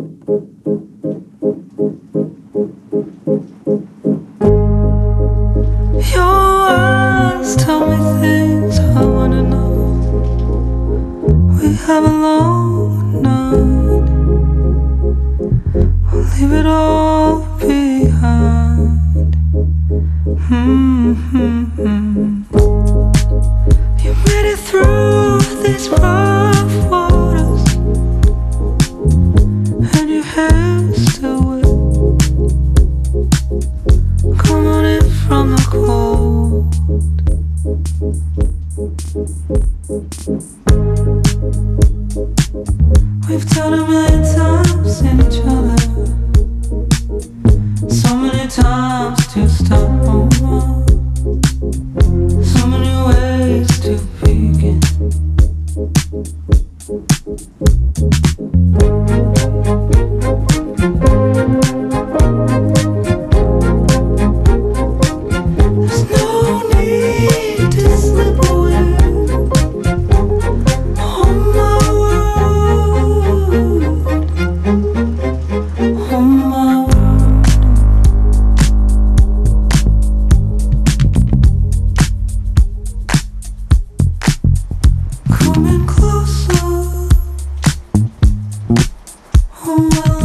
Your eyes tell me things I wanna know. We have a long night. I'll leave it all behind. You made it through these rough waters, and your hair's still wet. Come on in from the cold. We've done a million times in each other, so many times to start over, so many ways to begin. There's no need to slip away. Oh my word, oh my word. Coming closer, oh my